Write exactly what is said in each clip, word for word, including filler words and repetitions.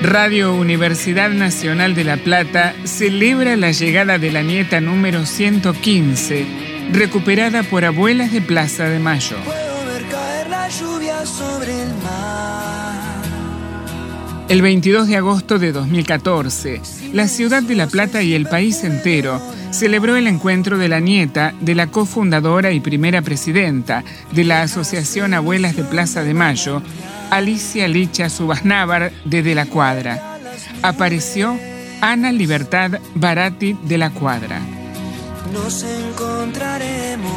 Radio Universidad Nacional de La Plata celebra la llegada de la nieta número ciento quince, recuperada por abuelas de Plaza de Mayo. Puedo ver caer la lluvia sobre el mar. El veintidós de agosto de dos mil catorce, la ciudad de La Plata y el país entero celebró el encuentro de la nieta de la cofundadora y primera presidenta de la Asociación Abuelas de Plaza de Mayo, Alicia Licha Subasnávar de De la Cuadra. Apareció Ana Libertad Baratti de la Cuadra. Nos encontraremos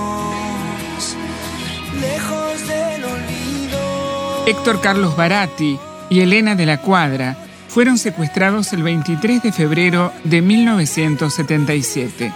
lejos del olvido. Héctor Carlos Baratti y Elena de la Cuadra fueron secuestrados el veintitrés de febrero de mil novecientos setenta y siete.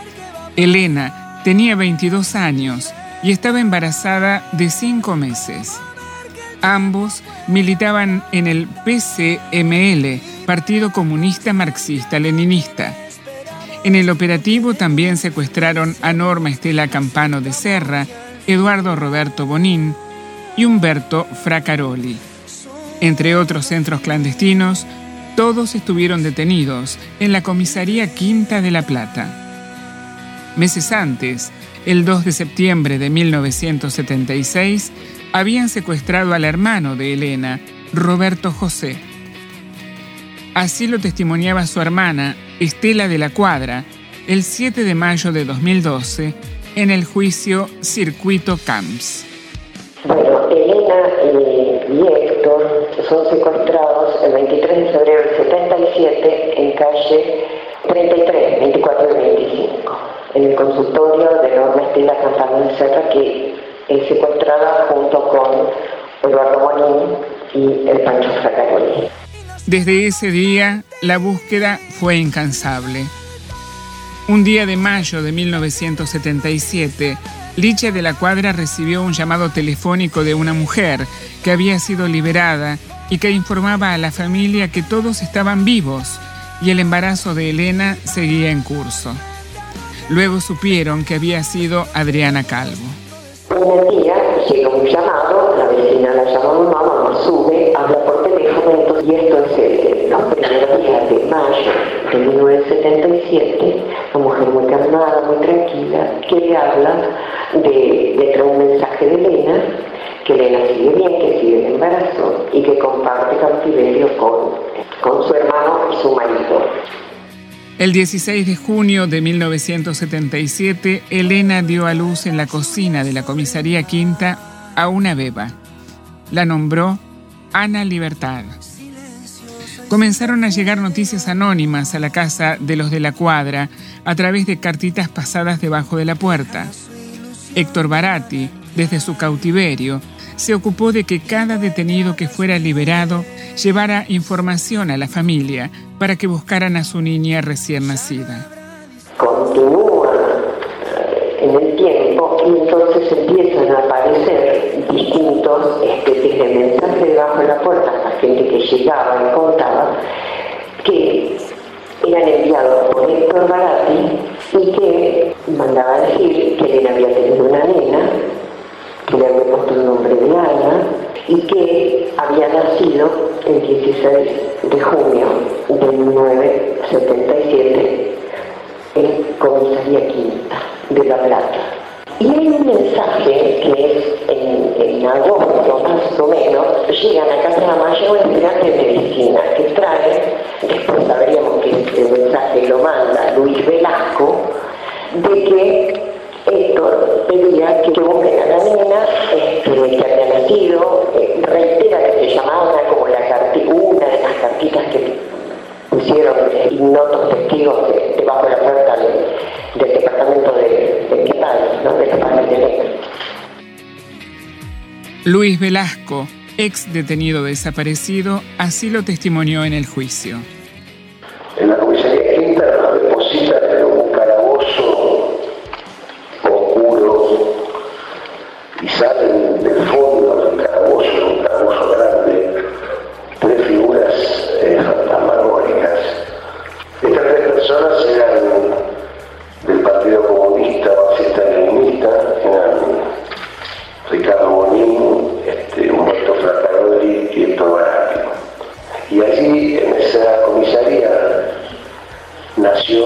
Elena tenía veintidós años y estaba embarazada de cinco meses. Ambos militaban en el P C M L, Partido Comunista Marxista-Leninista. En el operativo también secuestraron a Norma Estela Campano de Serra, Eduardo Roberto Bonín y Humberto Fracaroli. Entre otros centros clandestinos, todos estuvieron detenidos en la comisaría Quinta de La Plata. Meses antes, el dos de septiembre de mil novecientos setenta y seis, habían secuestrado al hermano de Elena, Roberto José. Así lo testimoniaba su hermana, Estela de la Cuadra, el siete de mayo de dos mil doce, en el juicio Circuito Camps. Bueno, Elena y, y Héctor son secuestrados el veintitrés de febrero del setenta y siete en calle treinta y tres, veinticuatro y veinticinco, en el consultorio de Norma Estela Campano de Serra, que es secuestrada junto con Eduardo Bonín y el Pancho Fracaroli. Desde ese día, la búsqueda fue incansable. Un día de mayo de mil novecientos setenta y siete, Licha de la Cuadra recibió un llamado telefónico de una mujer que había sido liberada y que informaba a la familia que todos estaban vivos y el embarazo de Elena seguía en curso. Luego supieron que había sido Adriana Calvo. Un día llega un llamado, la vecina la llama a mi mamá, mamá sube, habla por teléfono, entonces, y esto es el, los primeros días de mayo de mil novecientos setenta y siete, una mujer muy calmada, muy tranquila, que le habla de, le trae un mensaje de Elena, que Elena sigue bien, que sigue en embarazo y que comparte cautiverio con, con su hermano y su marido. El dieciséis de junio de mil novecientos setenta y siete, Elena dio a luz en la cocina de la comisaría Quinta a una beba. La nombró Ana Libertad. Comenzaron a llegar noticias anónimas a la casa de los de la Cuadra a través de cartitas pasadas debajo de la puerta. Héctor Baratti, desde su cautiverio, se ocupó de que cada detenido que fuera liberado llevara información a la familia para que buscaran a su niña recién nacida. Continúa en el tiempo y entonces empiezan a aparecer distintos especies de mensajes debajo de la puerta, la gente que llegaba y contaba, que eran enviados por Héctor Baratti y que mandaba decir que él había tenido una nena, que le había puesto el nombre de Ana y que había nacido el dieciséis de junio de mil novecientos setenta y siete en Comisaría Quinta de La Plata. Y hay un mensaje que es en, en agosto más o menos, llegan a Casa de la Mayo un estudiante de medicina que trae, después sabríamos que este mensaje lo manda Luis Velasco, de que Héctor pedía que busquen a la nena este, que había nacido, eh, reitera que se llamaba Ana como la carti- una de las cartitas que pusieron eh, ignotos testigos de, debajo de la puerta de, del departamento de, de mi padre, ¿no? Del padre de Elena. Luis Velasco, ex detenido desaparecido, así lo testimonió en el juicio. En la comisaría Quinta nos depositan en un calabozo oscuro y salen del fondo del calabozo, un calabozo grande, tres figuras eh, fantasmagóricas. Estas tres personas eran del Partido Comunista Marxista-Leninista, eran Ricardo Bonín, este, Humberto Fracaroli y Héctor Baratti. Y allí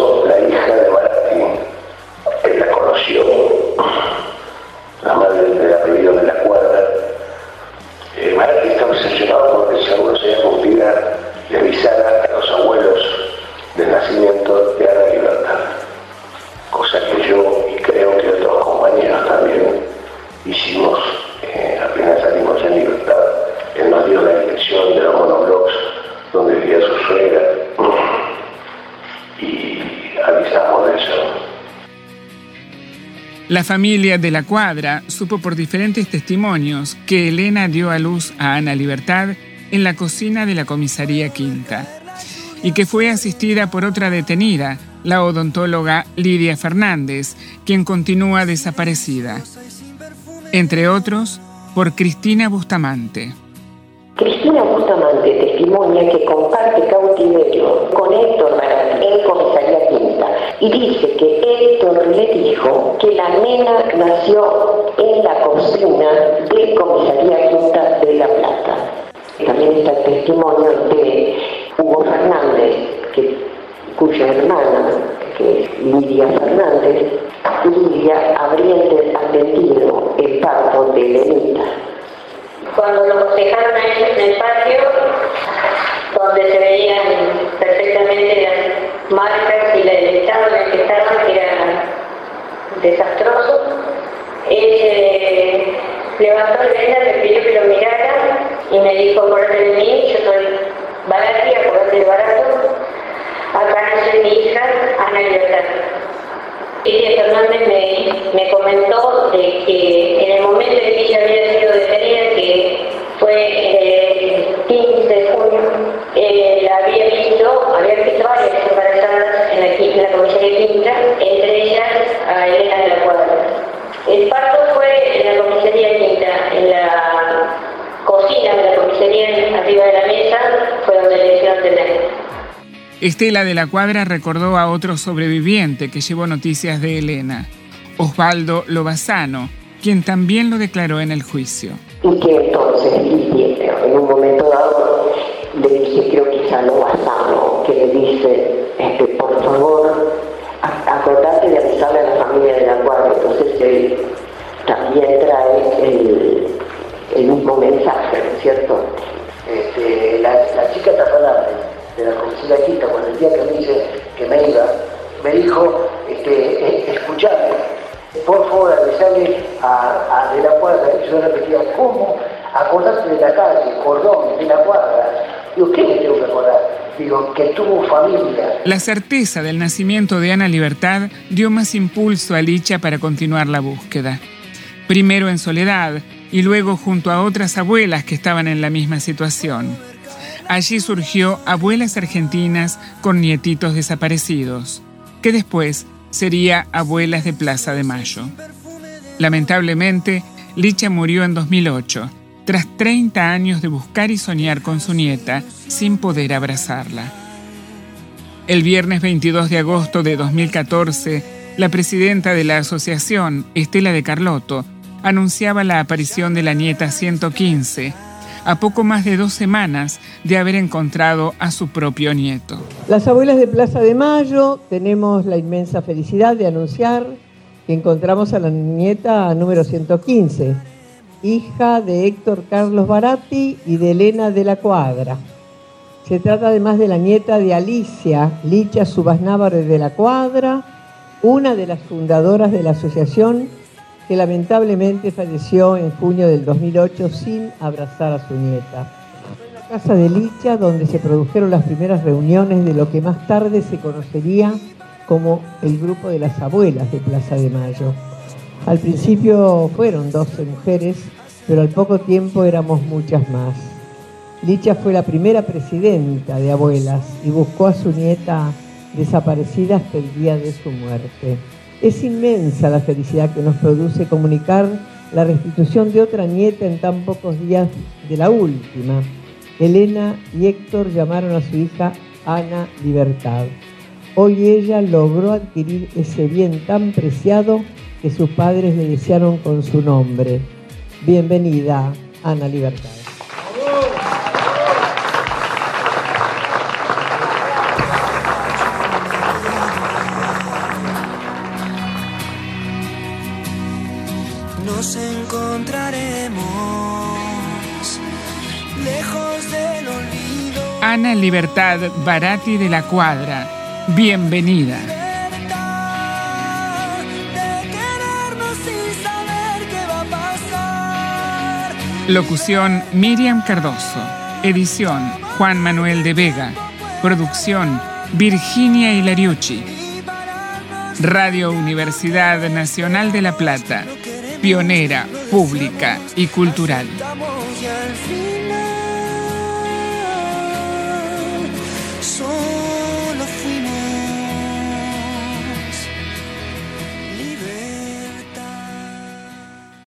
caso, la hija de Baratti, él la conoció, la madre del apellido de la Cuadra. Eh, Baratti está obsesionado porque si alguno se iba a cumplir, le avisara a los abuelos del nacimiento de Ana Libertad, cosa que yo y creo que otros compañeros también hicimos eh, apenas salimos en libertad. Él nos dio la dirección de los monoblocks donde vivía su suegra y avisamos de eso. La familia de la Cuadra supo por diferentes testimonios que Elena dio a luz a Ana Libertad en la cocina de la comisaría Quinta y que fue asistida por otra detenida, la odontóloga Lidia Fernández, quien continúa desaparecida. Entre otros, por Cristina Bustamante. Cristina Bustamante testimonia que comparte cautiverio con Héctor Baratti en comisaría Quinta y dice que Héctor le dijo que la nena nació en la cocina de comisaría Quinta de La Plata. También está el testimonio de Hugo Fernández, que, cuya hermana, que es Lidia Fernández, Lidia habría atendido el parto de Elenita. Cuando los dejaron a ellos en el patio, donde se veían perfectamente las marcas y el estado en el que estaban, que era desastroso, él se levantó el venda, me pidió que lo mirara y me dijo: acordate de mí, yo soy Baratti, acordate de Barato, acá nació mi hija, Ana Libertad. Lidia Fernández me, me comentó de que en el momento en que ella había sido detenida, que fue el quince de junio, eh, la había visto, había visto varias embarazadas en la, en la comisaría Quinta, entre ellas a Elena de la Cuadra. El parto fue en la comisaría Quinta, en la cocina de la comisaría, arriba de la mesa, fue donde le hicieron tener. Estela de la Cuadra recordó a otro sobreviviente que llevó noticias de Elena, Osvaldo Lobazano, quien también lo declaró en el juicio. Y que entonces Lidia, en un momento dado, le dice, creo que es a Lobazano, que le dice, este, por favor, acordate de avisarle a la familia de la Cuadra. Entonces él también trae el, el mismo mensaje, ¿no es cierto? Este, la, la chica Fernández de la comisaría Quinta, cuando el día que me dice que me iba, me dijo, este, escuchame, por favor avisarle a, a de la Cuadra. Y yo repetía, ¿cómo? Acordate de la calle, cordón, de la Cuadra. Digo, ¿qué me tengo que acordar? Digo, que tuvo familia. La certeza del nacimiento de Ana Libertad dio más impulso a Licha para continuar la búsqueda. Primero en soledad y luego junto a otras abuelas que estaban en la misma situación. Allí surgió Abuelas Argentinas con Nietitos Desaparecidos, que después sería Abuelas de Plaza de Mayo. Lamentablemente, Licha murió en dos mil ocho, tras treinta años de buscar y soñar con su nieta, sin poder abrazarla. El viernes veintidós de agosto de dos mil catorce, la presidenta de la asociación, Estela de Carlotto, anunciaba la aparición de la nieta ciento quince, a poco más de dos semanas de haber encontrado a su propio nieto. Las abuelas de Plaza de Mayo tenemos la inmensa felicidad de anunciar que encontramos a la nieta número ciento quince, hija de Héctor Carlos Baratti y de Elena de la Cuadra. Se trata además de la nieta de Alicia Licha Subasnávar de la Cuadra, una de las fundadoras de la asociación, que lamentablemente falleció en junio del dos mil ocho sin abrazar a su nieta. Fue en la casa de Licha donde se produjeron las primeras reuniones de lo que más tarde se conocería como el grupo de las abuelas de Plaza de Mayo. Al principio fueron doce mujeres, pero al poco tiempo éramos muchas más. Licha fue la primera presidenta de abuelas y buscó a su nieta desaparecida hasta el día de su muerte. Es inmensa la felicidad que nos produce comunicar la restitución de otra nieta en tan pocos días de la última. Elena y Héctor llamaron a su hija Ana Libertad. Hoy ella logró adquirir ese bien tan preciado que sus padres le desearon con su nombre. Bienvenida, Ana Libertad. nos encontraremos lejos del olvido. Ana Libertad Baratti de la Cuadra, bienvenida. Locución Miriam Cardoso. Edición Juan Manuel de Vega. Producción Virginia Hilariucci. Radio Universidad Nacional de La Plata. Pionera, pública y cultural.